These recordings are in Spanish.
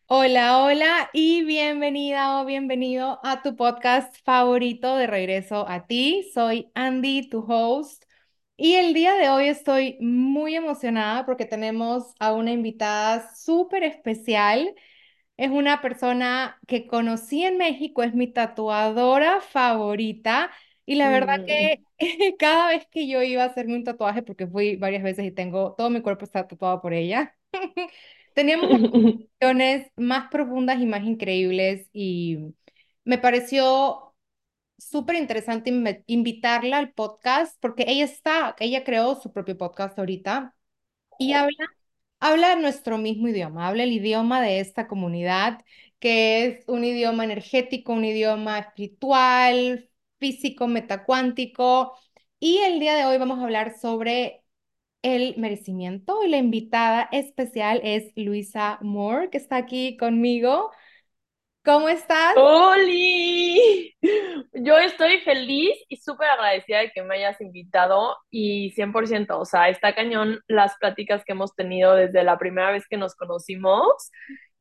Hola, hola y bienvenida o bienvenido a tu podcast favorito de Regreso a ti. Soy Andy, tu host, y el día de hoy estoy muy emocionada porque tenemos a una invitada súper especial. Es una persona que conocí en México, es mi tatuadora favorita y la verdad Mm. que cada vez que yo iba a hacerme un tatuaje, porque fui varias veces y tengo todo mi cuerpo está tatuado por ella, teníamos conversaciones más profundas y más increíbles y me pareció súper interesante invitarla al podcast porque ella creó su propio podcast ahorita y habla nuestro mismo idioma, habla el idioma de esta comunidad, que es un idioma energético, un idioma espiritual, físico, metacuántico. Y el día de hoy vamos a hablar sobre el merecimiento y la invitada especial es Luisa Moore, que está aquí conmigo. ¿Cómo estás? ¡Holi! Yo estoy feliz y súper agradecida de que me hayas invitado y 100%, o sea, está cañón las pláticas que hemos tenido desde la primera vez que nos conocimos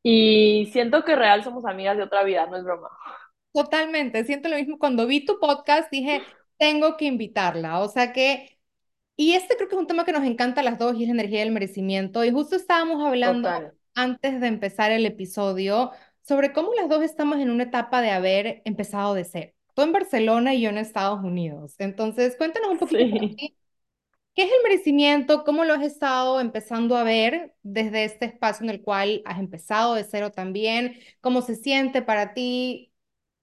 y siento que real somos amigas de otra vida, no es broma. Totalmente, siento lo mismo. Cuando vi tu podcast dije, tengo que invitarla. O sea que y este creo que es un tema que nos encanta a las dos y es la energía del merecimiento. Y justo estábamos hablando Total. antes de empezar el episodio sobre cómo las dos estamos en una etapa de haber empezado de cero. Tú en Barcelona y yo en Estados Unidos. Entonces, cuéntanos un poquito para Sí. ti, ¿qué es el merecimiento? ¿Cómo lo has estado empezando a ver desde este espacio en el cual has empezado de cero también? ¿Cómo se siente para ti?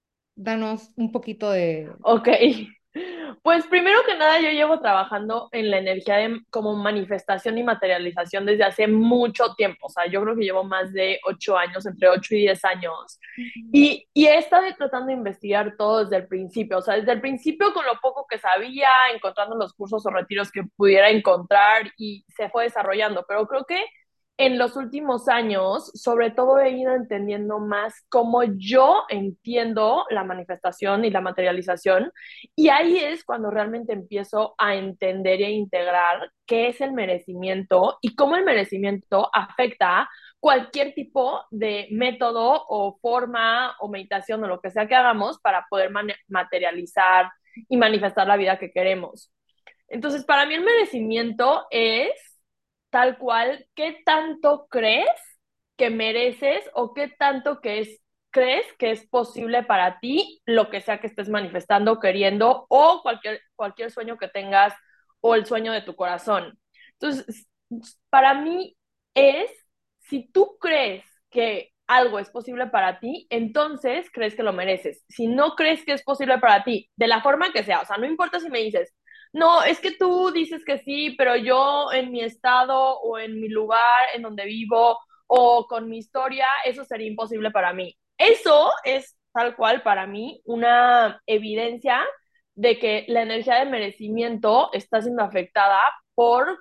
Danos un poquito de... Ok. Pues primero que nada, yo llevo trabajando en la energía de, como manifestación y materialización desde hace mucho tiempo. O sea, yo creo que llevo más de 8 años, entre 8 y 10 años. Ujú. Y he estado tratando de investigar todo desde el principio. O sea, desde el principio con lo poco que sabía, encontrando los cursos o retiros que pudiera encontrar y se fue desarrollando. Pero creo que en los últimos años, sobre todo he ido entendiendo más cómo yo entiendo la manifestación y la materialización, y ahí es cuando realmente empiezo a entender e integrar qué es el merecimiento y cómo el merecimiento afecta cualquier tipo de método o forma o meditación o lo que sea que hagamos para poder materializar y manifestar la vida que queremos. Entonces, para mí el merecimiento es tal cual, qué tanto crees que mereces o qué tanto crees que es posible para ti lo que sea que estés manifestando, queriendo o cualquier sueño que tengas o el sueño de tu corazón. Entonces, para mí es, si tú crees que algo es posible para ti, entonces crees que lo mereces. Si no crees que es posible para ti, de la forma que sea, o sea, no importa si me dices, no, es que tú dices que sí, pero yo en mi estado o en mi lugar en donde vivo o con mi historia, eso sería imposible para mí. Eso es tal cual para mí una evidencia de que la energía de merecimiento está siendo afectada por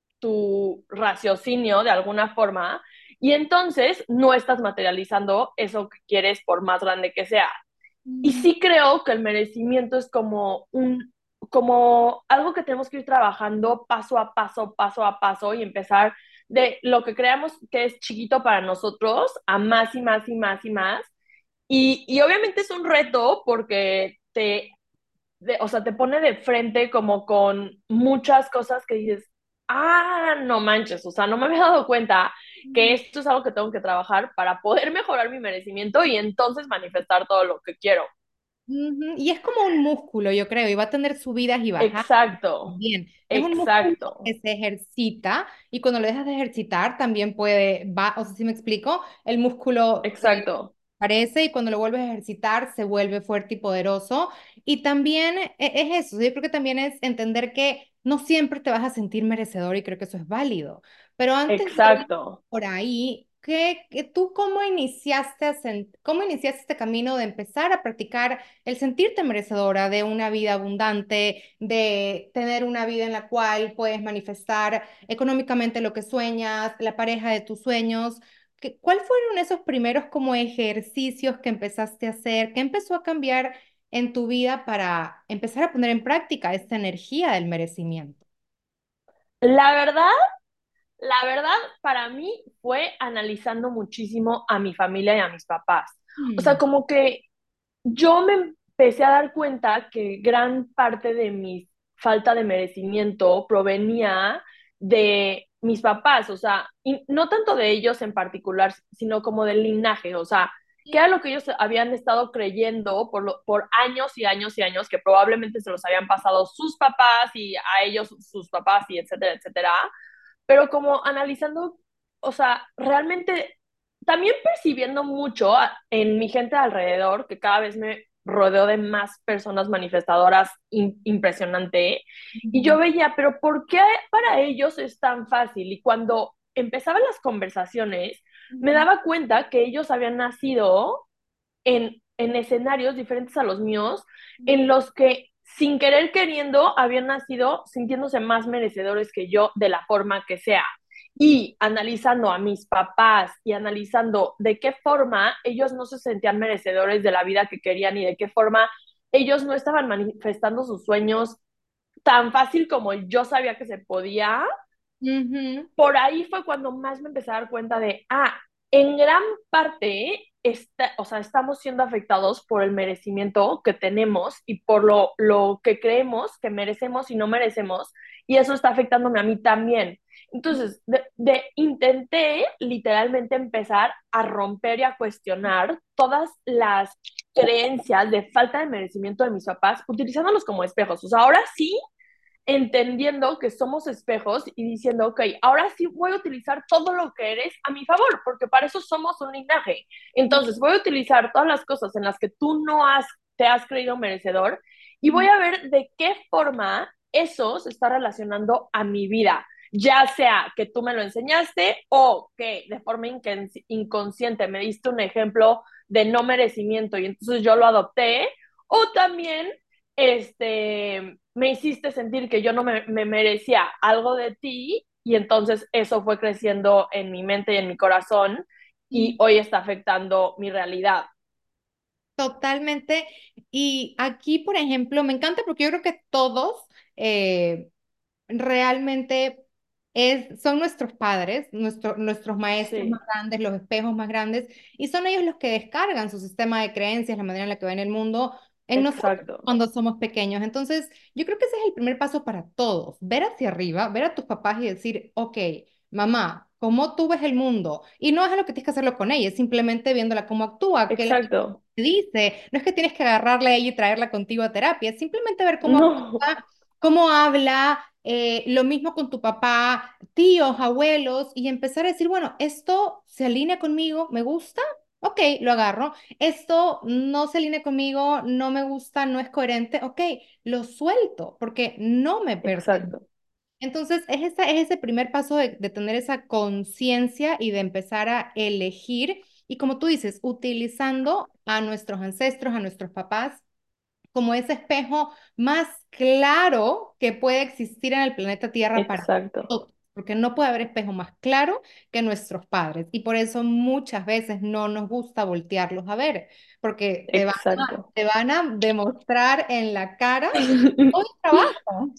tu raciocinio de alguna forma y entonces no estás materializando eso que quieres por más grande que sea. Y Mm. sí creo que el merecimiento es como algo que tenemos que ir trabajando paso a paso y empezar de lo que creamos que es chiquito para nosotros a más y más y más y más. Y obviamente es un reto porque o sea, te pone de frente como con muchas cosas que dices, ah, no manches, o sea, no me había dado cuenta que esto es algo que tengo que trabajar para poder mejorar mi merecimiento y entonces manifestar todo lo que quiero. Ujú. Y es como un músculo, yo creo, y va a tener subidas y bajadas Exacto, también. Es un músculo exacto, que se ejercita y cuando lo dejas de ejercitar también o sea, si me explico, el músculo exacto, parece y cuando lo vuelves a ejercitar se vuelve fuerte y poderoso. Y también es eso, yo creo que también es entender que no siempre te vas a sentir merecedor y creo que eso es válido. Pero antes de ir exacto. por ahí, ¿tú cómo iniciaste, cómo iniciaste este camino de empezar a practicar el sentirte merecedora de una vida abundante, de tener una vida en la cual puedes manifestar económicamente lo que sueñas, la pareja de tus sueños? ¿Cuál fueron esos primeros como ejercicios que empezaste a hacer? ¿Qué empezó a cambiar en tu vida para empezar a poner en práctica esta energía del merecimiento? La verdad La verdad, para mí fue analizando muchísimo a mi familia y a mis papás. O sea, Mm, como que yo me empecé a dar cuenta que gran parte de mi falta de merecimiento provenía de mis papás, o sea, y no tanto de ellos en particular, sino como del linaje, o sea, que era lo que ellos habían estado creyendo por años y años y años, que probablemente se los habían pasado sus papás y a ellos sus papás y etcétera, etcétera, pero como analizando, o sea, realmente también percibiendo mucho en mi gente alrededor, que cada vez me rodeo de más personas manifestadoras impresionante, y ujú, yo veía, pero ¿por qué para ellos es tan fácil? Y cuando empezaban las conversaciones, me ujú, daba cuenta que ellos habían nacido en escenarios diferentes a los míos, en los que sin querer queriendo habían nacido sintiéndose más merecedores que yo de la forma que sea. Y analizando a mis papás y analizando de qué forma ellos no se sentían merecedores de la vida que querían y de qué forma ellos no estaban manifestando sus sueños tan fácil como yo sabía que se podía, ujú, por ahí fue cuando más me empecé a dar cuenta de, en gran parte, o sea, estamos siendo afectados por el merecimiento que tenemos y por lo que creemos que merecemos y no merecemos, y eso está afectándome a mí también. Entonces, intenté literalmente empezar a romper y a cuestionar todas las creencias de falta de merecimiento de mis papás, utilizándolos como espejos. O sea, ahora sí entendiendo que somos espejos y diciendo, ok, ahora sí voy a utilizar todo lo que eres a mi favor, porque para eso somos un linaje. Entonces voy a utilizar todas las cosas en las que tú no te has creído merecedor y voy ujú. a ver de qué forma eso se está relacionando a mi vida. Ya sea que tú me lo enseñaste o que de forma inconsciente me diste un ejemplo de no merecimiento y entonces yo lo adopté, o también me hiciste sentir que yo no me merecía algo de ti y entonces eso fue creciendo en mi mente y en mi corazón y hoy está afectando mi realidad. Totalmente. Y aquí, por ejemplo, me encanta porque yo creo que todos eh, realmente son nuestros padres, nuestros maestros más Sí, grandes, los espejos más grandes, y son ellos los que descargan su sistema de creencias, la manera en la que ven el mundo en nosotros exacto, cuando somos pequeños. Entonces, yo creo que ese es el primer paso para todos, ver hacia arriba, ver a tus papás y decir, ok, mamá, ¿cómo tú ves el mundo? Y no es a lo que tienes que hacerlo con ella, es simplemente viéndola cómo actúa, qué le exacto. dice. No es que tienes que agarrarla a ella y traerla contigo a terapia, es simplemente ver cómo No, actúa, cómo habla, lo mismo con tu papá, tíos, abuelos, y empezar a decir, bueno, esto se alinea conmigo, me gusta, ok, lo agarro. Esto no se alinea conmigo, no me gusta, no es coherente, ok, lo suelto porque no me pertenece. exacto, Entonces, es ese primer paso de tener esa conciencia y de empezar a elegir, y como tú dices, utilizando a nuestros ancestros, a nuestros papás como ese espejo más claro que puede existir en el planeta Tierra para exacto, todos, porque no puede haber espejo más claro que nuestros padres. Y por eso muchas veces no nos gusta voltearlos a ver, porque exacto. te van a demostrar en la cara todo el trabajo.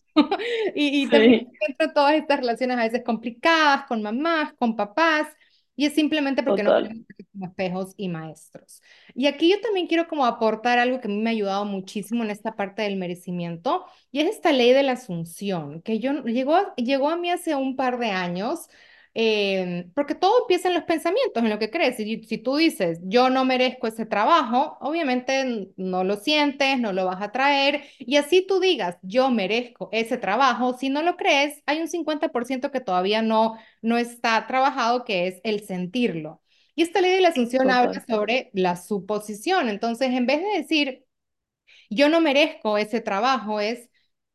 Y también Sí, entra todas estas relaciones a veces complicadas con mamás, con papás, y es simplemente porque no total, queremos ser como espejos y maestros. Y aquí yo también quiero como aportar algo que a mí me ha ayudado muchísimo en esta parte del merecimiento, y es esta ley de la asunción, que llegó a mí hace un par de años, porque todo empieza en los pensamientos, en lo que crees. Si tú dices, yo no merezco ese trabajo, obviamente no lo sientes, no lo vas a traer, y así tú digas, yo merezco ese trabajo, si no lo crees, hay un 50% que todavía no está trabajado, que es el sentirlo. Y esta ley de la asunción habla total, sobre la suposición. Entonces, en vez de decir, yo no merezco ese trabajo, es,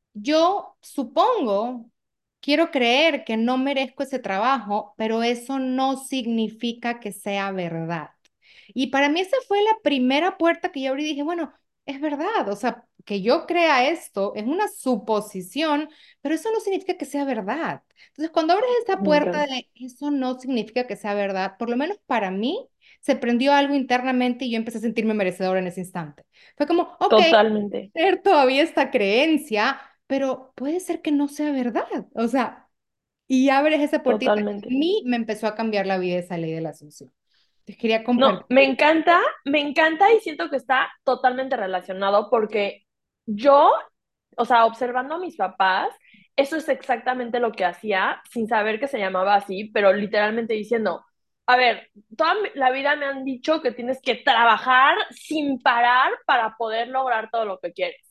yo supongo, quiero creer que no merezco ese trabajo, pero eso no significa que sea verdad. Y para mí esa fue la primera puerta que yo abrí y dije, bueno, es verdad, o sea, que yo crea esto es una suposición, pero eso no significa que sea verdad. Entonces, cuando abres esa me puerta encanta. de eso no significa que sea verdad, por lo menos para mí, se prendió algo internamente y yo empecé a sentirme merecedora en ese instante. Fue como, ok, Totalmente. ser todavía esta creencia, pero puede ser que no sea verdad. O sea, y abres esa puertita. A Totalmente. mí me empezó a cambiar la vida esa ley de la Asunción. Entonces quería No, compartir. me encanta y siento que está totalmente relacionado porque yo, o sea, observando a mis papás, eso es exactamente lo que hacía sin saber que se llamaba así, pero literalmente diciendo, a ver, la vida me han dicho que tienes que trabajar sin parar para poder lograr todo lo que quieres.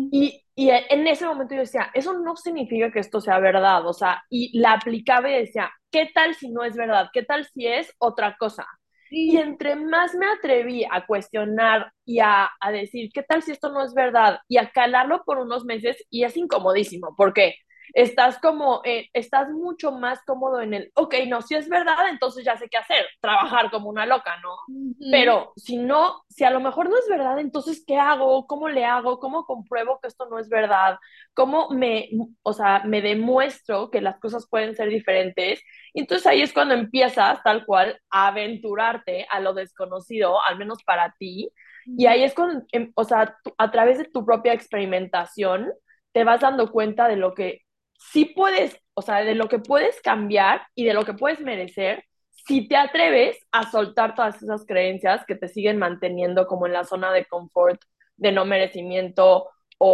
Y en ese momento yo decía, eso no significa que esto sea verdad, o sea, y la aplicaba y decía, ¿qué tal si no es verdad? ¿Qué tal si es otra cosa? Y Sí, entre más me atreví a cuestionar y a decir, ¿qué tal si esto no es verdad? Y a calarlo por unos meses, y es incomodísimo, porque estás como, estás mucho más cómodo en el, ok, no, si es verdad, entonces ya sé qué hacer, trabajar como una loca, ¿no? ujú, Pero si no, si a lo mejor no es verdad, entonces ¿qué hago? ¿Cómo le hago? ¿Cómo compruebo que esto no es verdad? ¿Cómo me, o sea, me demuestro que las cosas pueden ser diferentes? Y entonces ahí es cuando empiezas tal cual a aventurarte a lo desconocido, al menos para ti. Y ahí es cuando, o sea, a través de tu propia experimentación, te vas dando cuenta de lo que sí puedes, o sea, de lo que puedes cambiar y de lo que puedes merecer si te atreves a soltar todas esas creencias que te siguen manteniendo como en la zona de confort, de no merecimiento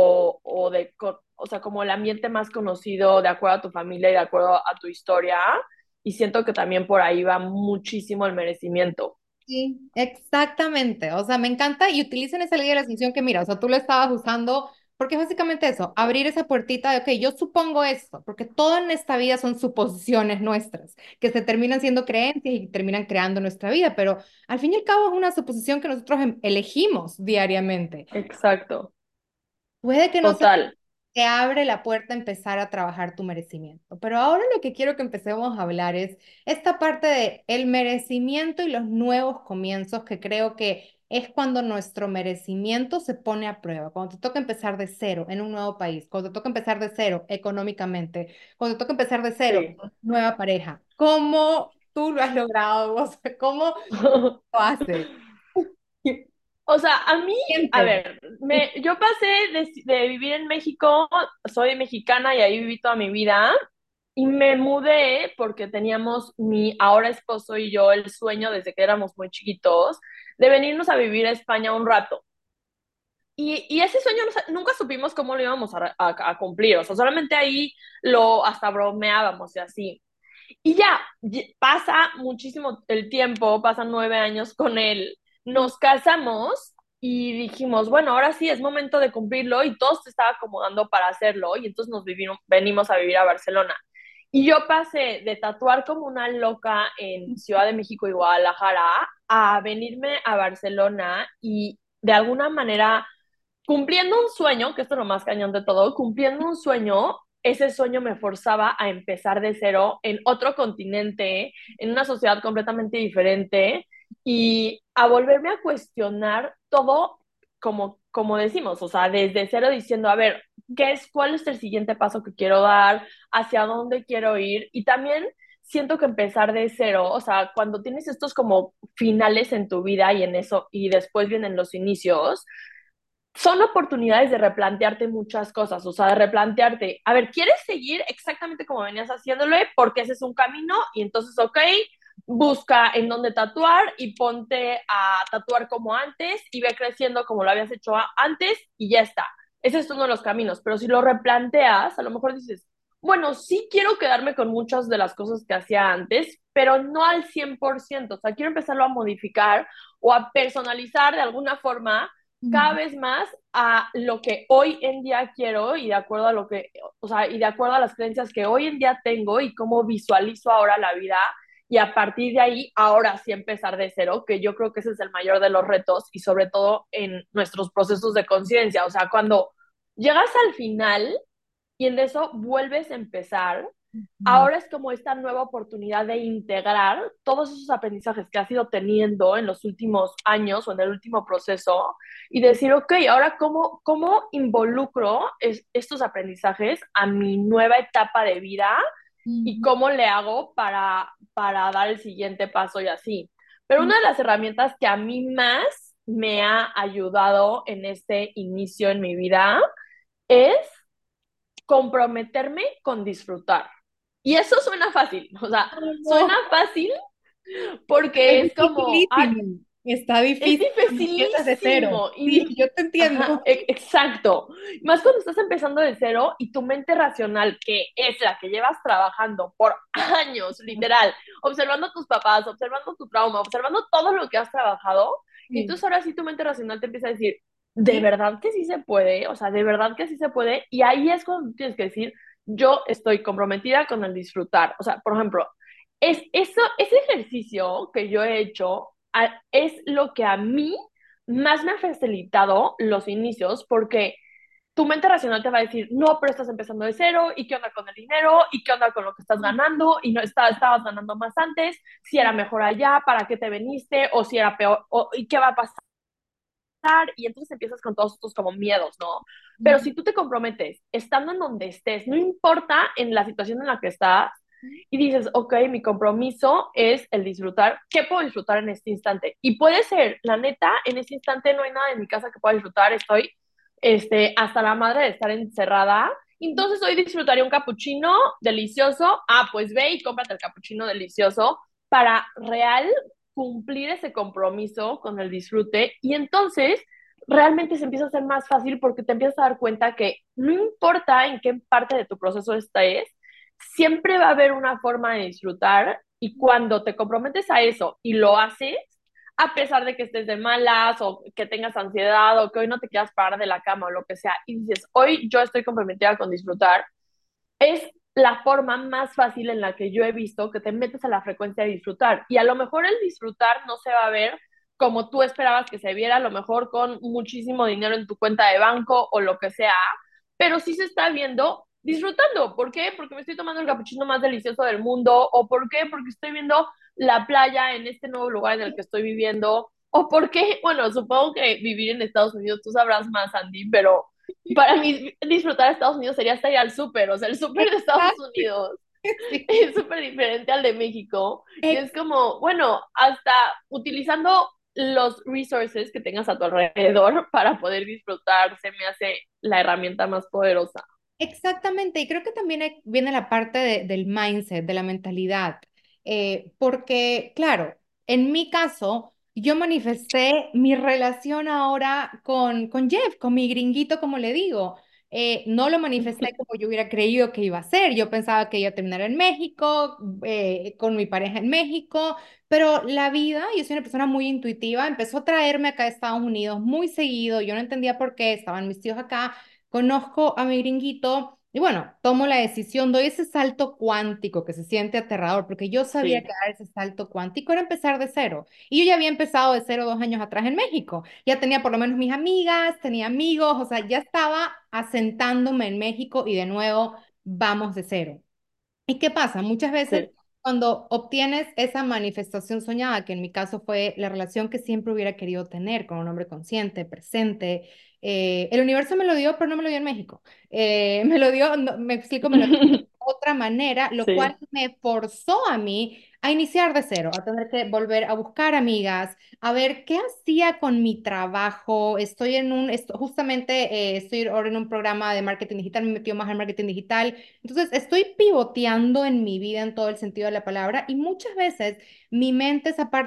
o de, o sea, como el ambiente más conocido de acuerdo a tu familia y de acuerdo a tu historia. Y siento que también por ahí va muchísimo el merecimiento. sí, exactamente. O sea, me encanta y utilicen esa ley de la asunción que mira, o sea, tú lo estabas usando, porque es básicamente eso, abrir esa puertita de, ok, yo supongo esto, porque todo en esta vida son suposiciones nuestras, que se terminan siendo creencias y terminan creando nuestra vida, pero al fin y al cabo es una suposición que nosotros elegimos diariamente. Exacto, Puede que no sea, total. te abre la puerta a empezar a trabajar tu merecimiento. Pero ahora lo que quiero que empecemos a hablar es esta parte de el merecimiento y los nuevos comienzos, que creo que es cuando nuestro merecimiento se pone a prueba, cuando te toca empezar de cero en un nuevo país, cuando te toca empezar de cero económicamente, cuando te toca empezar de cero Sí. nueva pareja. ¿Cómo tú lo has logrado vos? ¿Cómo lo haces? O sea, a mí, a Siempre. ver, yo pasé de vivir en México, soy mexicana y ahí viví toda mi vida, y me mudé porque teníamos mi ahora esposo y yo el sueño desde que éramos muy chiquitos de venirnos a vivir a España un rato. Y ese sueño nunca supimos cómo lo íbamos a cumplir, o sea, solamente ahí lo hasta bromeábamos y así. Y ya, pasa muchísimo el tiempo, pasan 9 años con él, nos casamos y dijimos, bueno, ahora sí es momento de cumplirlo y todo se estaba acomodando para hacerlo y entonces venimos a vivir a Barcelona. Y yo pasé de tatuar como una loca en Ciudad de México y Guadalajara a venirme a Barcelona y de alguna manera cumpliendo un sueño, que esto es lo más cañón de todo, cumpliendo un sueño, ese sueño me forzaba a empezar de cero en otro continente, en una sociedad completamente diferente y a volverme a cuestionar todo como decimos, o sea, desde cero diciendo, a ver, cuál es el siguiente paso que quiero dar, hacia dónde quiero ir y también siento que empezar de cero, o sea, cuando tienes estos como finales en tu vida y en eso y después vienen los inicios, son oportunidades de replantearte muchas cosas, o sea, de replantearte, a ver, ¿quieres seguir exactamente como venías haciéndolo? Porque ese es un camino y entonces, ok, busca en dónde tatuar y ponte a tatuar como antes y ve creciendo como lo habías hecho antes y ya está. Ese es uno de los caminos, pero si lo replanteas, a lo mejor dices, bueno, sí quiero quedarme con muchas de las cosas que hacía antes, pero no al 100%, o sea, quiero empezarlo a modificar o a personalizar de alguna forma cada vez más a lo que hoy en día quiero y de acuerdo a lo que, o sea, y de acuerdo a las creencias que hoy en día tengo y cómo visualizo ahora la vida y a partir de ahí ahora sí empezar de cero, que yo creo que ese es el mayor de los retos y sobre todo en nuestros procesos de conciencia, o sea, cuando llegas al final y en eso vuelves a empezar, ahora es como esta nueva oportunidad de integrar todos esos aprendizajes que has ido teniendo en los últimos años o en el último proceso y decir, ok, ahora cómo involucro estos aprendizajes a mi nueva etapa de vida y cómo le hago para dar el siguiente paso y así. Pero una de las herramientas que a mí más me ha ayudado en este inicio en mi vida es comprometerme con disfrutar. Y eso suena fácil, o sea, suena No, fácil es porque es como, ay, dificilísimo. Está es difícil cuando empiezas de cero. dificilísimo. Sí, yo te Ajá, entiendo. exacto. Más cuando estás empezando de cero y tu mente racional, que es la que llevas trabajando por años, literal, observando a tus papás, observando tu trauma, observando todo lo que has trabajado, y Sí, entonces ahora sí tu mente racional te empieza a decir, ¿de sí, verdad que sí se puede? O sea, ¿de verdad que sí se puede? Y ahí es cuando tú tienes que decir, yo estoy comprometida con el disfrutar. O sea, por ejemplo, ese ejercicio que yo he hecho es lo que a mí más me ha facilitado los inicios porque tu mente racional te va a decir, no, pero estás empezando de cero, ¿y qué onda con el dinero? ¿Y qué onda con lo que estás ganando? Y no estabas ganando más antes, si era sí, mejor allá, ¿para qué te veniste? O si era peor, ¿y qué va a pasar? Y entonces empiezas con todos estos como miedos, ¿no? Pero si tú te comprometes, estando en donde estés, no importa en la situación en la que estás, y dices, ok, mi compromiso es el disfrutar. ¿Qué puedo disfrutar en este instante? Y puede ser, la neta, en este instante no hay nada en mi casa que pueda disfrutar, estoy hasta la madre de estar encerrada. Entonces hoy disfrutaría un capuchino delicioso. Ah, pues ve y cómprate el capuchino delicioso para real cumplir ese compromiso con el disfrute y entonces realmente se empieza a hacer más fácil porque te empiezas a dar cuenta que no importa en qué parte de tu proceso estés, siempre va a haber una forma de disfrutar y cuando te comprometes a eso y lo haces, a pesar de que estés de malas o que tengas ansiedad o que hoy no te quieras parar de la cama o lo que sea, y dices, hoy yo estoy comprometida con disfrutar, es la forma más fácil en la que yo he visto que te metes a la frecuencia de disfrutar. Y a lo mejor el disfrutar no se va a ver como tú esperabas que se viera, a lo mejor con muchísimo dinero en tu cuenta de banco o lo que sea, pero sí se está viendo disfrutando. ¿Por qué? Porque me estoy tomando el capuchino más delicioso del mundo. ¿O por qué? Porque estoy viendo la playa en este nuevo lugar en el que estoy viviendo. ¿O por qué? Bueno, supongo que vivir en Estados Unidos, tú sabrás más, Andy, pero para mí disfrutar de Estados Unidos sería estar al súper, o sea, el súper de Estados exacto. Unidos Sí. es súper diferente al de México y es como, bueno, hasta utilizando los resources que tengas a tu alrededor para poder disfrutar se me hace la herramienta más poderosa. Exactamente, y creo que también viene la parte del mindset, de la mentalidad, porque claro, en mi caso, yo manifesté mi relación ahora con Jeff, con mi gringuito, como le digo. No lo manifesté como yo hubiera creído que iba a ser. Yo pensaba que iba a terminar en México, con mi pareja en México, pero la vida, yo soy una persona muy intuitiva, empezó a traerme acá a Estados Unidos muy seguido. Yo no entendía por qué estaban mis tíos acá. Conozco a mi gringuito y bueno, tomo la decisión, doy ese salto cuántico que se siente aterrador, porque yo sabía que Sí, dar ese salto cuántico era empezar de cero. Y yo ya había empezado de cero 2 años atrás en México. Ya tenía por lo menos mis amigas, tenía amigos, o sea, ya estaba asentándome en México y de nuevo vamos de cero. ¿Y qué pasa? Muchas veces sí, cuando obtienes esa manifestación soñada, que en mi caso fue la relación que siempre hubiera querido tener con un hombre consciente, presente, el universo me lo dio, pero no me lo dio en México. Me lo dio, me explico, me lo dio de otra manera, lo cual sí, me forzó a mí a iniciar de cero, a tener que volver a buscar amigas, a ver qué hacía con mi trabajo. Estoy en justamente estoy ahora en un programa de marketing digital, me metió más al marketing digital. Entonces, estoy pivoteando en mi vida en todo el sentido de la palabra y muchas veces mi mente,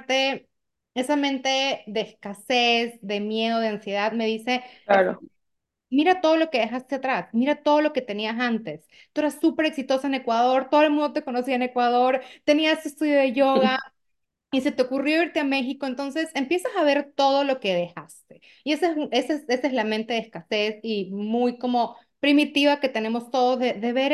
esa mente de escasez, de miedo, de ansiedad, me dice, claro, mira todo lo que dejaste atrás, mira todo lo que tenías antes. Tú eras súper exitosa en Ecuador, todo el mundo te conocía en Ecuador, tenías tu estudio de yoga, y se te ocurrió irte a México, entonces empiezas a ver todo lo que dejaste. Y esa es la mente de escasez y muy como primitiva que tenemos todos de ver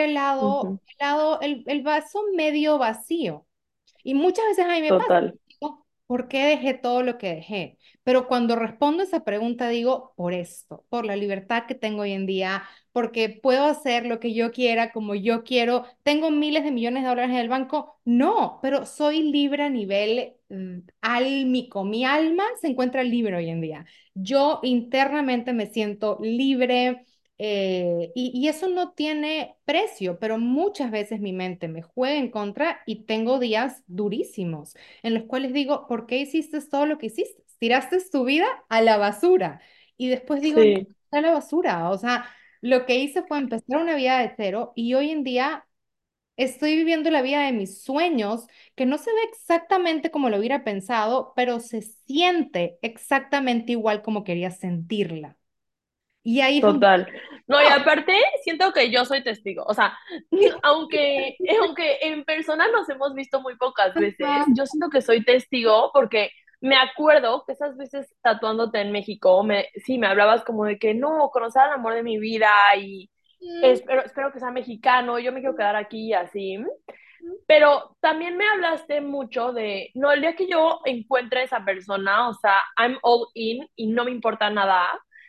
el vaso medio vacío. Y muchas veces a mí me pasa, total, digo, ¿por qué dejé todo lo que dejé? Pero cuando respondo esa pregunta digo, por esto, por la libertad que tengo hoy en día, porque puedo hacer lo que yo quiera, como yo quiero. ¿Tengo miles de millones de dólares en el banco? No, pero soy libre a nivel álmico. Mi alma se encuentra libre hoy en día. Yo internamente me siento libre. Y eso no tiene precio, pero muchas veces mi mente me juega en contra y tengo días durísimos en los cuales digo, ¿por qué hiciste todo lo que hiciste? Tiraste tu vida a la basura. Y después digo, no, sí, a la basura. O sea, lo que hice fue empezar una vida de cero y hoy en día estoy viviendo la vida de mis sueños, que no se ve exactamente como lo hubiera pensado, pero se siente exactamente igual como quería sentirla. Y ahí es donde, Total. No, y ¡oh! aparte, siento que yo soy testigo. O sea, aunque en persona nos hemos visto muy pocas veces, Ajá. yo siento que soy testigo porque me acuerdo que esas veces tatuándote en México, sí, me hablabas como de que no, conocer al amor de mi vida y Mm, espero que sea mexicano, yo me quiero quedar aquí y así. Pero también me hablaste mucho de, no, el día que yo encuentre a esa persona, o sea, I'm all in y no me importa nada.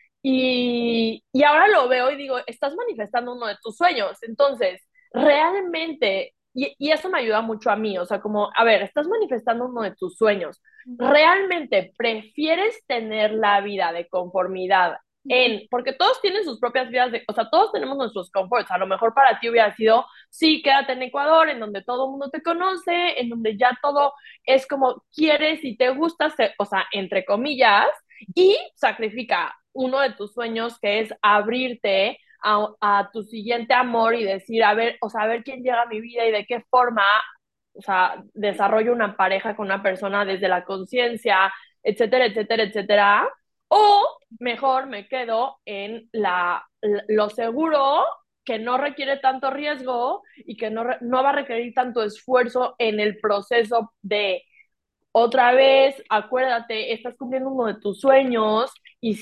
Y ahora lo veo y digo, estás manifestando uno de tus sueños. Entonces, realmente, y eso me ayuda mucho a mí, o sea, como, a ver, estás manifestando uno de tus sueños. ¿Realmente prefieres tener la vida de conformidad porque todos tienen sus propias vidas, o sea, todos tenemos nuestros comforts. A lo mejor para ti hubiera sido sí, quédate en Ecuador, en donde todo el mundo te conoce, en donde ya todo es como quieres y te gusta, o sea, entre comillas, y sacrifica uno de tus sueños que es abrirte a tu siguiente amor y decir, a ver, o sea, a ver quién llega a mi vida y de qué forma, o sea, desarrollo una pareja con una persona desde la conciencia, etcétera, etcétera, etcétera. O mejor me quedo en lo seguro que no requiere tanto riesgo y que no va a requerir tanto esfuerzo en el proceso de otra vez, acuérdate, estás cumpliendo uno de tus sueños y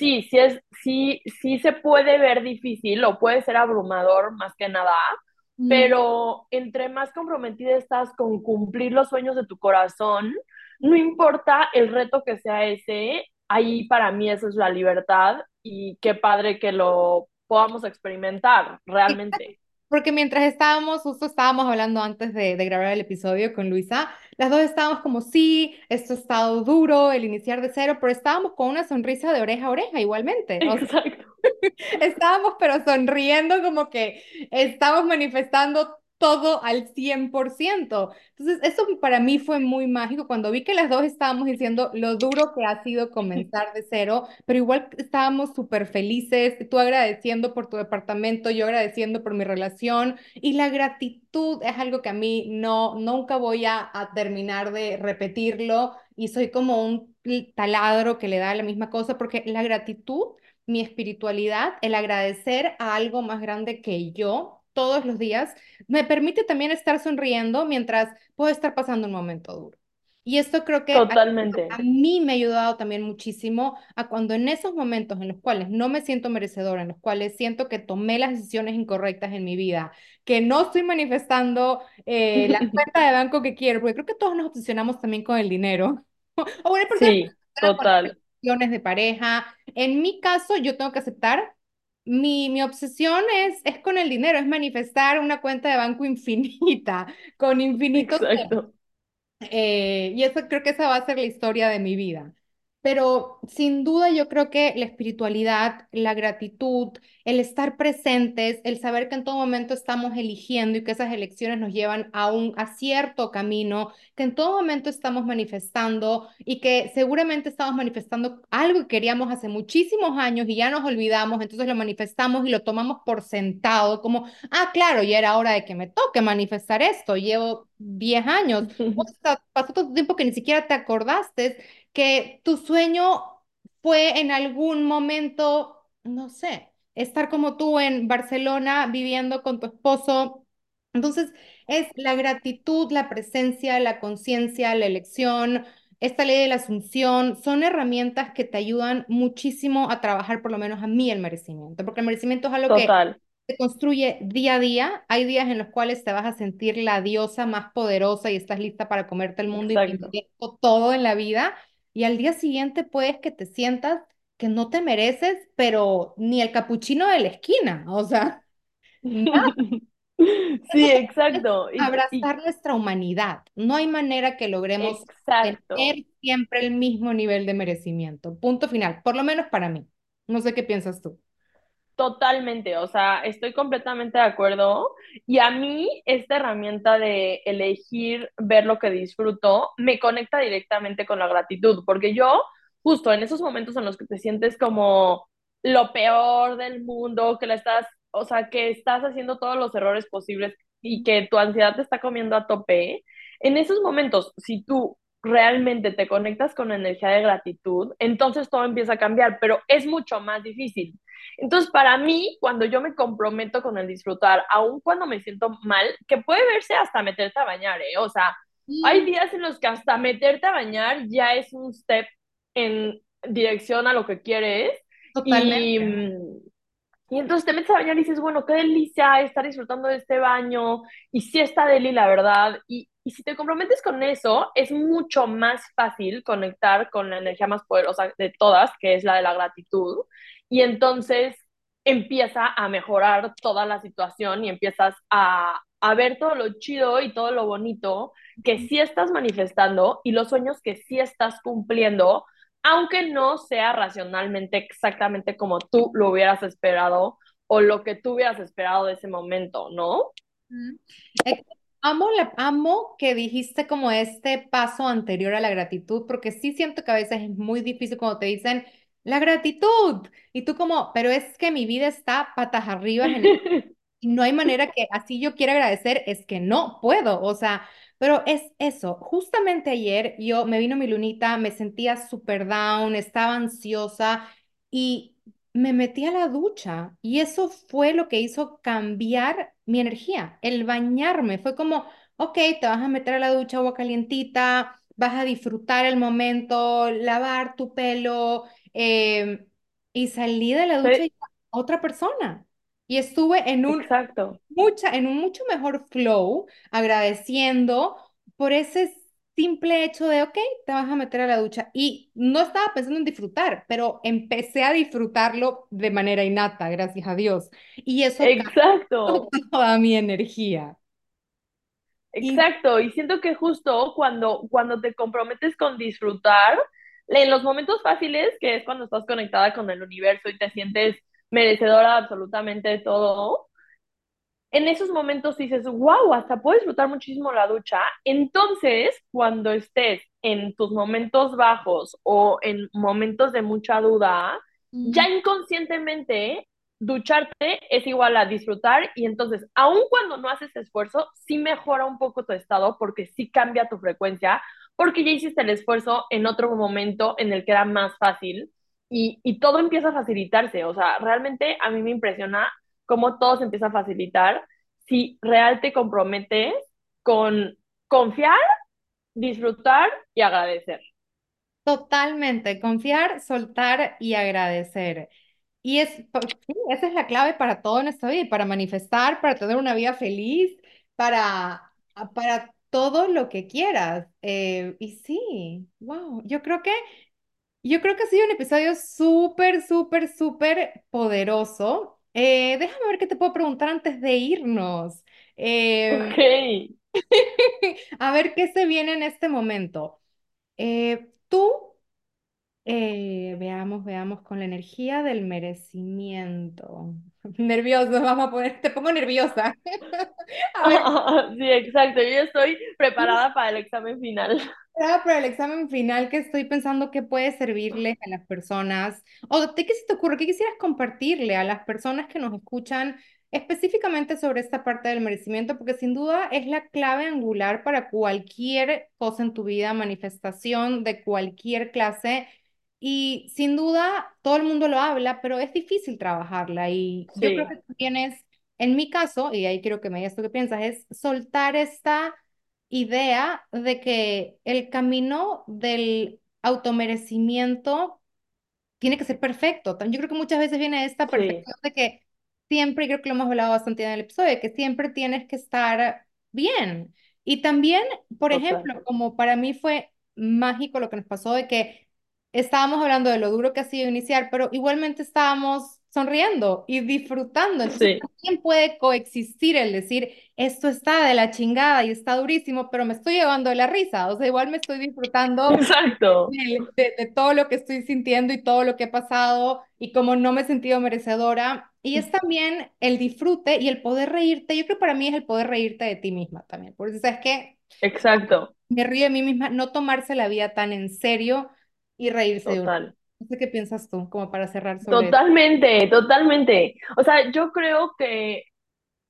sí se puede ver difícil o puede ser abrumador más que nada, mm. pero entre más comprometida estás con cumplir los sueños de tu corazón, no importa el reto que sea ese, ahí para mí esa es la libertad y qué padre que lo podamos experimentar realmente. Porque mientras estábamos, justo estábamos hablando antes de grabar el episodio con Luisa, las dos estábamos como, sí, esto ha estado duro, el iniciar de cero, pero estábamos con una sonrisa de oreja a oreja igualmente. O sea, Exacto, estábamos pero sonriendo como que estamos manifestando todo al 100%. Entonces, eso para mí fue muy mágico cuando vi que las dos estábamos diciendo lo duro que ha sido comenzar de cero, pero igual estábamos súper felices, tú agradeciendo por tu departamento, yo agradeciendo por mi relación y la gratitud es algo que a mí nunca voy a terminar de repetirlo y soy como un taladro que le da la misma cosa porque la gratitud, mi espiritualidad, el agradecer a algo más grande que yo todos los días, me permite también estar sonriendo mientras puedo estar pasando un momento duro. Y esto creo que a totalmente. mí me ha ayudado también muchísimo a cuando en esos momentos en los cuales no me siento merecedora, en los cuales siento que tomé las decisiones incorrectas en mi vida, que no estoy manifestando la cuenta de banco que quiero, porque creo que todos nos obsesionamos también con el dinero. O una persona Sí, con las total. relaciones de pareja. En mi caso, yo tengo que aceptar, mi obsesión es con el dinero, es manifestar una cuenta de banco infinita, con infinitos Exacto. y eso creo que esa va a ser la historia de mi vida. Pero sin duda yo creo que la espiritualidad, la gratitud, el estar presentes, el saber que en todo momento estamos eligiendo y que esas elecciones nos llevan a cierto camino, que en todo momento estamos manifestando y que seguramente estamos manifestando algo que queríamos hace muchísimos años y ya nos olvidamos, entonces lo manifestamos y lo tomamos por sentado, como, ah, claro, ya era hora de que me toque manifestar esto, llevo 10 años. Pasó tanto tiempo que ni siquiera te acordaste que tu sueño fue en algún momento, no sé, estar como tú en Barcelona viviendo con tu esposo. Entonces, es la gratitud, la presencia, la conciencia, la elección, esta ley de la asunción, son herramientas que te ayudan muchísimo a trabajar, por lo menos a mí, el merecimiento, porque el merecimiento es algo que Total, se construye día a día. Hay días en los cuales te vas a sentir la diosa más poderosa y estás lista para comerte el mundo y exacto. manifiesto todo en la vida. Y al día siguiente puedes que te sientas que no te mereces, pero ni el capuchino de la esquina. O sea, nada. Sí, Es exacto. abrazar nuestra humanidad. No hay manera que logremos Exacto. tener siempre el mismo nivel de merecimiento. Punto final, por lo menos para mí. No sé qué piensas tú. Totalmente, o sea, estoy completamente de acuerdo. Y a mí esta herramienta de elegir ver lo que disfruto me conecta directamente con la gratitud, porque yo, justo en esos momentos en los que te sientes como lo peor del mundo, que la estás, o sea, que estás haciendo todos los errores posibles y que tu ansiedad te está comiendo a tope, en esos momentos, si tú realmente te conectas con la energía de gratitud, entonces todo empieza a cambiar, pero es mucho más difícil. Entonces, para mí, cuando yo me comprometo con el disfrutar, aun cuando me siento mal, que puede verse hasta meterte a bañar, ¿eh? O sea, hay Sí, días en los que hasta meterte a bañar ya es un step en dirección a lo que quieres y, totalmente. y entonces te metes a bañar y dices, bueno, qué delicia estar disfrutando de este baño y sí está deli, la verdad. Y si te comprometes con eso, es mucho más fácil conectar con la energía más poderosa de todas, que es la de la gratitud. Y entonces empieza a mejorar toda la situación y empiezas a ver todo lo chido y todo lo bonito que sí estás manifestando y los sueños que sí estás cumpliendo, aunque no sea racionalmente exactamente como tú lo hubieras esperado o lo que tú hubieras esperado de ese momento, ¿no? Mm. Eh, amo que dijiste como este paso anterior a la gratitud, porque sí siento que a veces es muy difícil cuando te dicen la gratitud y tú como, pero es que mi vida está patas arriba y no hay manera que así yo quiera agradecer, es que no puedo, o sea, pero es eso. Justamente ayer yo me vino mi lunita, me sentía súper down, estaba ansiosa y me metí a la ducha y eso fue lo que hizo cambiar mi energía, el bañarme. Fue como, ok, te vas a meter a la ducha, agua calientita, vas a disfrutar el momento, lavar tu pelo y salí de la ducha Sí, y otra persona. Y estuve exacto, en un mucho mejor flow, agradeciendo por ese simple hecho de, ok, te vas a meter a la ducha. Y no estaba pensando en disfrutar, pero empecé a disfrutarlo de manera innata, gracias a Dios. Y eso cambió exacto, toda mi energía. Y exacto. Y siento que justo cuando te comprometes con disfrutar, en los momentos fáciles, que es cuando estás conectada con el universo y te sientes merecedora de absolutamente todo, en esos momentos dices, wow, hasta puedo disfrutar muchísimo la ducha. Entonces, cuando estés en tus momentos bajos o en momentos de mucha duda, ya mm, inconscientemente ducharte es igual a disfrutar y entonces, aun cuando no haces esfuerzo, sí mejora un poco tu estado porque sí cambia tu frecuencia, porque ya hiciste el esfuerzo en otro momento en el que era más fácil y todo empieza a facilitarse. O sea, realmente a mí me impresiona cómo todo se empieza a facilitar si real te comprometes con confiar, disfrutar y agradecer. totalmente, confiar, soltar y agradecer. Y sí, esa es la clave para todo en esta vida, y para manifestar, para tener una vida feliz, para todo lo que quieras. Y sí, wow, yo creo que ha sido un episodio súper, súper, súper poderoso. Déjame ver qué te puedo preguntar antes de irnos. Ok. A ver qué se viene en este momento. Tú veamos con la energía del merecimiento. Nervioso, vamos a poner, te pongo nerviosa. A ver, Sí, exacto. Yo ya estoy preparada para el examen final. para el examen final que estoy pensando que puede servirle a las personas, o de qué se te ocurre, qué quisieras compartirle a las personas que nos escuchan específicamente sobre esta parte del merecimiento, porque sin duda es la clave angular para cualquier cosa en tu vida, manifestación de cualquier clase. Y sin duda todo el mundo lo habla, pero es difícil trabajarla. Y yo creo Sí, que tú tienes, en mi caso, y ahí quiero que me digas tú qué piensas, es soltar esta idea de que el camino del automerecimiento tiene que ser perfecto. Yo creo que muchas veces viene esta sí, perfección de que siempre, y creo que lo hemos hablado bastante en el episodio, de que siempre tienes que estar bien. Y también, por total. ejemplo, como para mí fue mágico lo que nos pasó de que estábamos hablando de lo duro que ha sido iniciar, pero igualmente estábamos sonriendo y disfrutando. Entonces Sí, también puede coexistir el decir, esto está de la chingada y está durísimo, pero me estoy llevando de la risa. O sea, igual me estoy disfrutando exacto, de todo lo que estoy sintiendo y todo lo que he pasado y como no me he sentido merecedora. Y es también el disfrute y el poder reírte. Yo creo que para mí es el poder reírte de ti misma también. Porque sabes que exacto, me río de mí misma, no tomarse la vida tan en serio y reírse de uno. total. No sé qué piensas tú, como para cerrar sobre eso. Totalmente, totalmente. O sea, yo creo que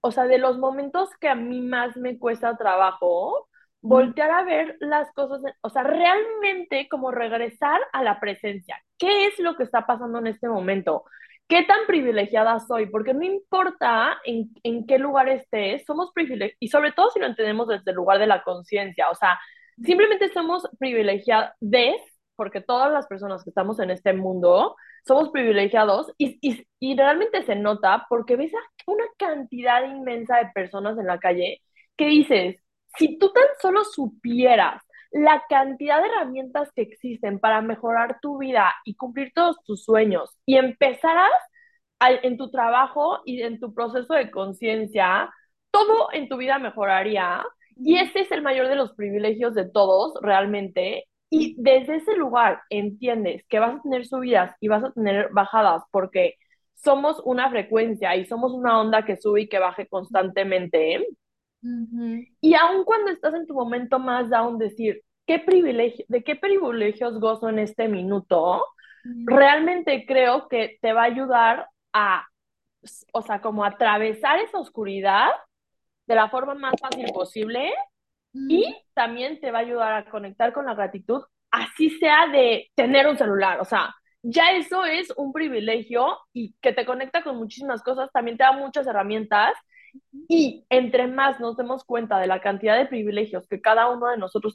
o sea, de los momentos que a mí más me cuesta trabajo, Mm, voltear a ver las cosas, o sea, realmente como regresar a la presencia. ¿Qué es lo que está pasando en este momento? ¿Qué tan privilegiada soy? Porque no importa en qué lugar estés, somos privilegiados, y sobre todo si lo entendemos desde el lugar de la conciencia, o sea, simplemente somos privilegiados, porque todas las personas que estamos en este mundo somos privilegiados y realmente se nota porque ves a una cantidad inmensa de personas en la calle que dices, si tú tan solo supieras la cantidad de herramientas que existen para mejorar tu vida y cumplir todos tus sueños y empezaras en tu trabajo y en tu proceso de conciencia, todo en tu vida mejoraría. Y mm, ese es el mayor de los privilegios de todos, realmente. mm, Y desde ese lugar entiendes que vas a tener subidas y vas a tener bajadas porque somos una frecuencia y somos una onda que sube y que baje constantemente. ujú, Y aun cuando estás en tu momento más down, decir, ¿qué privilegio, de qué privilegios gozo en este minuto? mm, Realmente creo que te va a ayudar a, o sea, como atravesar esa oscuridad de la forma más fácil posible y mm, también te va a ayudar a conectar con la gratitud, así sea de tener un celular, o sea, ya eso es un privilegio y que te conecta con muchísimas cosas, también te da muchas herramientas y entre más nos demos cuenta de la cantidad de privilegios que cada uno de nosotros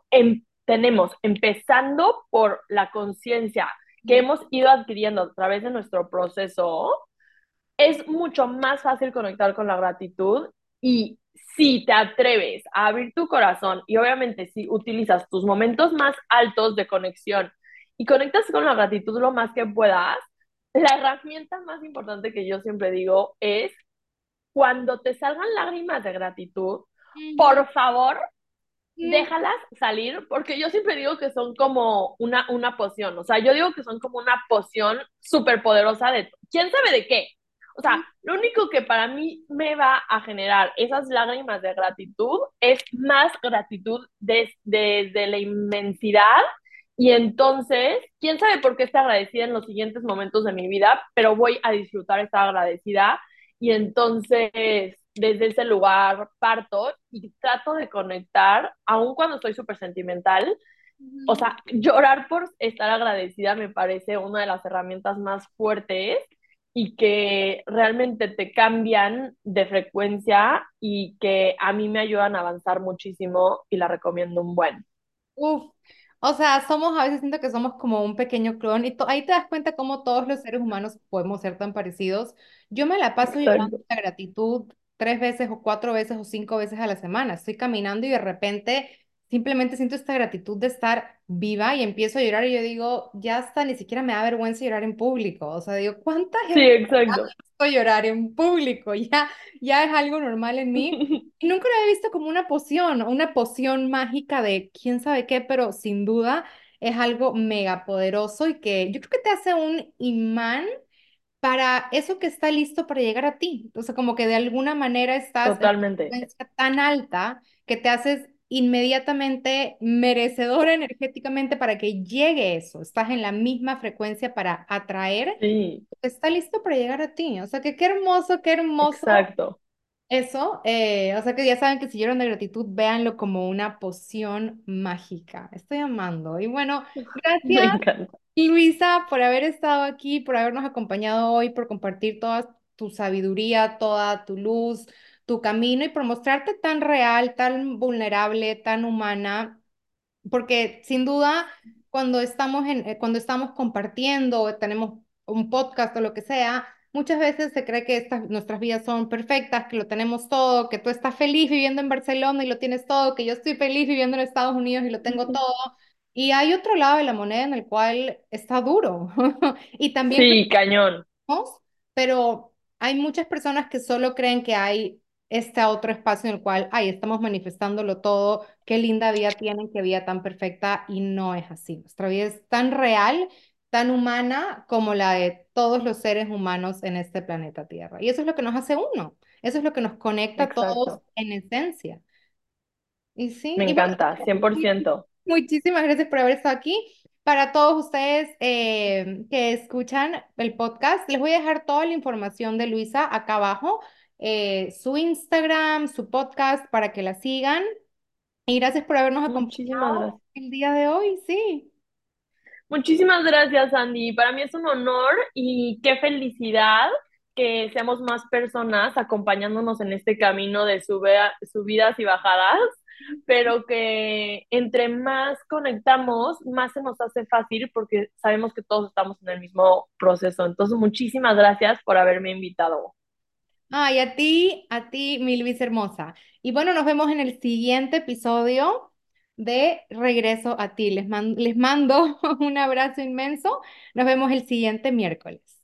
tenemos, empezando por la conciencia que mm. hemos ido adquiriendo a través de nuestro proceso, es mucho más fácil conectar con la gratitud y si te atreves a abrir tu corazón y obviamente si utilizas tus momentos más altos de conexión y conectas con la gratitud lo más que puedas, la herramienta más importante que yo siempre digo es cuando te salgan lágrimas de gratitud, Ujú, por favor, mm, déjalas salir, porque yo siempre digo que son como una poción, o sea, yo digo que son como una poción súper poderosa de, ¿quién sabe de qué? O sea, mm, lo único que para mí me va a generar esas lágrimas de gratitud es más gratitud desde la inmensidad y entonces, quién sabe por qué estoy agradecida en los siguientes momentos de mi vida, pero voy a disfrutar esta agradecida y entonces desde ese lugar parto y trato de conectar, aun cuando estoy súper sentimental. O ujú. sea, llorar por estar agradecida me parece una de las herramientas más fuertes y que realmente te cambian de frecuencia y que a mí me ayudan a avanzar muchísimo y la recomiendo un buen. Uf, o sea, somos, a veces siento que somos como un pequeño clon y ahí te das cuenta cómo todos los seres humanos podemos ser tan parecidos. Yo me la paso llorando Exacto. de gratitud 3 veces o 4 veces o 5 veces a la semana. Estoy caminando y de repente simplemente siento esta gratitud de estar viva y empiezo a llorar y yo digo, ya hasta ni siquiera me da vergüenza llorar en público. O sea, digo, ¿cuánta Sí, gente exacto. ha visto llorar en público? Ya es algo normal en mí. Y nunca lo había visto como una poción mágica de quién sabe qué, pero sin duda es algo mega poderoso y que yo creo que te hace un imán para eso que está listo para llegar a ti. O sea, como que de alguna manera estás en una Totalmente. frecuencia tan alta que te haces inmediatamente merecedora energéticamente para que llegue eso. Estás en la misma frecuencia para atraer lo Sí, que está listo para llegar a ti. O sea, que qué hermoso exacto. eso, o sea que ya saben que si lloran de gratitud, véanlo como una poción mágica. Estoy amando. Y bueno, Me gracias, encanta. Luisa, por haber estado aquí, por habernos acompañado hoy, por compartir toda tu sabiduría, toda tu luz, tu camino y por mostrarte tan real, tan vulnerable, tan humana. Porque sin duda, cuando estamos compartiendo, o tenemos un podcast o lo que sea, muchas veces se cree que nuestras vidas son perfectas, que lo tenemos todo, que tú estás feliz viviendo en Barcelona y lo tienes todo, que yo estoy feliz viviendo en Estados Unidos y lo tengo todo. Y hay otro lado de la moneda en el cual está duro. Y también Sí, cañón. tenemos, pero hay muchas personas que solo creen que hay este otro espacio en el cual, ay, estamos manifestándolo todo, qué linda vida tienen, qué vida tan perfecta, y no es así. Nuestra vida es tan real, tan humana como la de todos los seres humanos en este planeta Tierra. Y eso es lo que nos hace uno, eso es lo que nos conecta a todos Exacto. en esencia. Y sí, Me y bueno, encanta, 100%. muchísimas gracias por haber estado aquí. Para todos ustedes que escuchan el podcast, les voy a dejar toda la información de Luisa acá abajo. su Instagram, su podcast para que la sigan. Y gracias por habernos Muchísimas acompañado gracias. el día de hoy, sí. Muchísimas gracias, Andy. Para mí es un honor y qué felicidad que seamos más personas acompañándonos en este camino de subidas y bajadas, pero que entre más conectamos, más se nos hace fácil porque sabemos que todos estamos en el mismo proceso. Entonces, muchísimas gracias por haberme invitado. Ay, a ti, mi Luis hermosa. Y bueno, nos vemos en el siguiente episodio de Regreso a ti. Les mando un abrazo inmenso. Nos vemos el siguiente miércoles.